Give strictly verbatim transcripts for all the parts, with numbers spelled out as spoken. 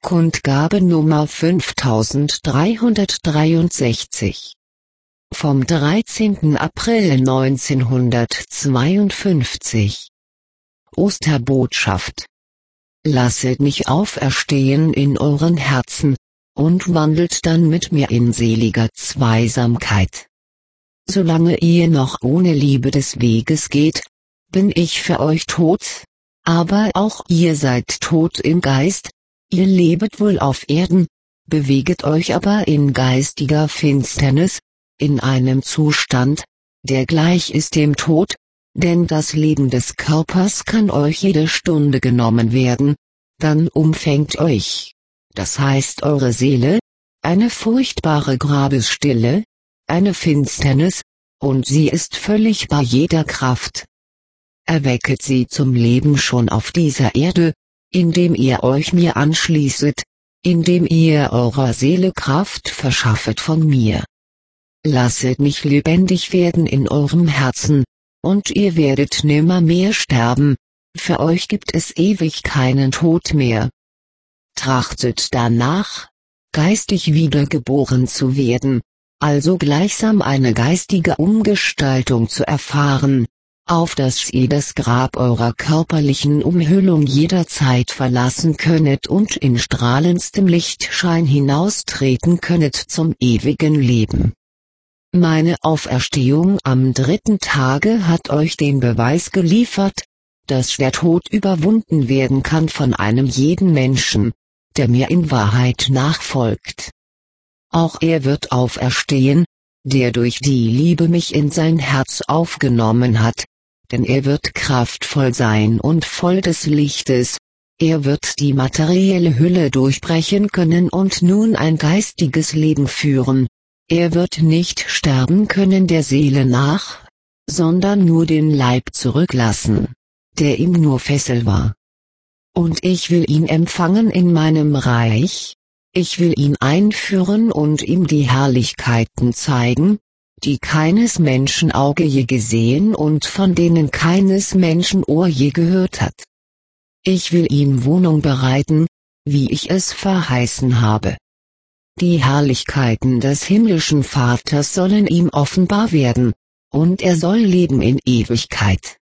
Kundgabe Nummer fünftausenddreihundertdreiundsechzig. Vom dreizehnten April neunzehnhundertzweiundfünfzig. Osterbotschaft. Lasset mich auferstehen in euren Herzen, und wandelt dann mit mir in seliger Zweisamkeit. Solange ihr noch ohne Liebe des Weges geht, bin ich für euch tot, aber auch ihr seid tot im Geist. Ihr lebet wohl auf Erden, beweget euch aber in geistiger Finsternis, in einem Zustand, der gleich ist dem Tod, denn das Leben des Körpers kann euch jede Stunde genommen werden, dann umfängt euch, das heißt eure Seele, eine furchtbare Grabesstille, eine Finsternis, und sie ist völlig bei jeder Kraft. Erwecket sie zum Leben schon auf dieser Erde, indem ihr euch mir anschließet, indem ihr eurer Seele Kraft verschaffet von mir. Lasset mich lebendig werden in eurem Herzen, und ihr werdet nimmermehr sterben, für euch gibt es ewig keinen Tod mehr. Trachtet danach, geistig wiedergeboren zu werden, also gleichsam eine geistige Umgestaltung zu erfahren, auf dass ihr das Grab eurer körperlichen Umhüllung jederzeit verlassen könnet und in strahlendstem Lichtschein hinaustreten könnet zum ewigen Leben. Meine Auferstehung am dritten Tage hat euch den Beweis geliefert, dass der Tod überwunden werden kann von einem jeden Menschen, der mir in Wahrheit nachfolgt. Auch er wird auferstehen, der durch die Liebe mich in sein Herz aufgenommen hat, denn er wird kraftvoll sein und voll des Lichtes, er wird die materielle Hülle durchbrechen können und nun ein geistiges Leben führen, er wird nicht sterben können der Seele nach, sondern nur den Leib zurücklassen, der ihm nur Fessel war. Und ich will ihn empfangen in meinem Reich, ich will ihn einführen und ihm die Herrlichkeiten zeigen, die keines Menschen Auge je gesehen und von denen keines Menschen Ohr je gehört hat. Ich will ihm Wohnung bereiten, wie ich es verheißen habe. Die Herrlichkeiten des himmlischen Vaters sollen ihm offenbar werden, und er soll leben in Ewigkeit.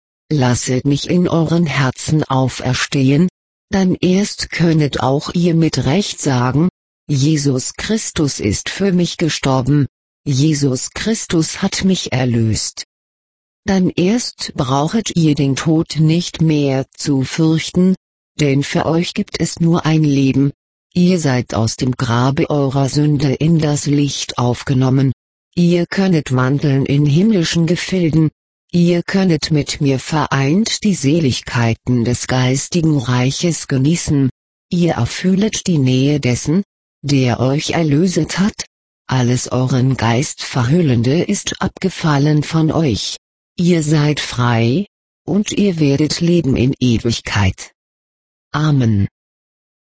Lasset mich in euren Herzen auferstehen, dann erst könnet auch ihr mit Recht sagen, Jesus Christus ist für mich gestorben, Jesus Christus hat mich erlöst. Dann erst brauchet ihr den Tod nicht mehr zu fürchten, denn für euch gibt es nur ein Leben, ihr seid aus dem Grabe eurer Sünde in das Licht aufgenommen, ihr könnet wandeln in himmlischen Gefilden, ihr könnet mit mir vereint die Seligkeiten des geistigen Reiches genießen, ihr erfühlet die Nähe dessen, der euch erlöset hat. Alles euren Geist Verhüllende ist abgefallen von euch, ihr seid frei, und ihr werdet leben in Ewigkeit. Amen.